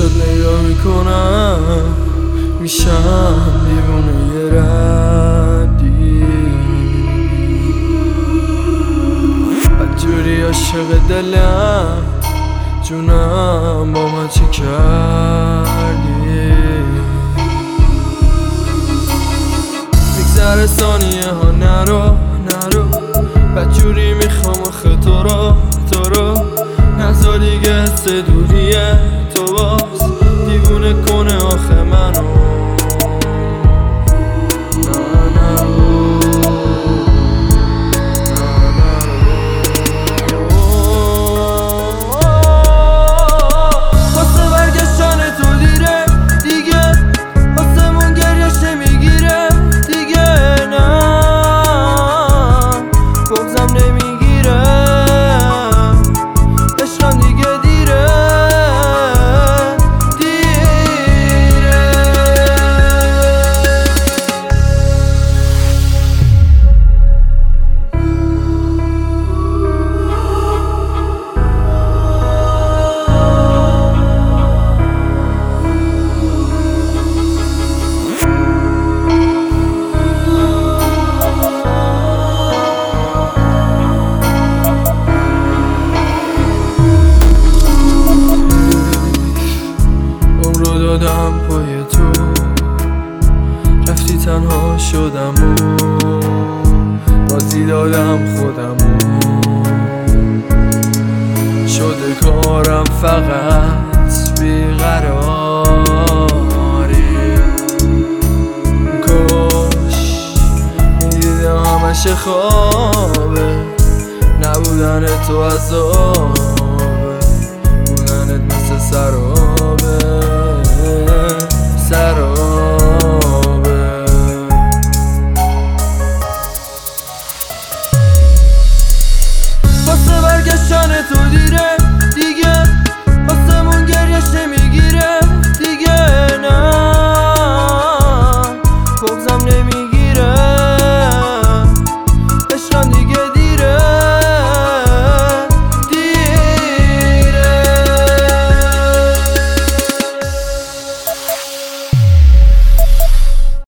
چشات نگاه میکنم میشم دیوونه یه ردی، بدجوری عاشق دلم جونم با من چه کردی. میگذره ثانیه ها نرو بدجوری میخوام آخه تو رو نزار دیگه حس دوریه تو باز دیوونه کنه آخه منو. دادم پای تو رفتی تنها شدم و بازی دادم خودمو شده کارم فقط بیقراری. کاش میدیدم همش خوابه نبودن تو عذابه بودنت مثل سراب.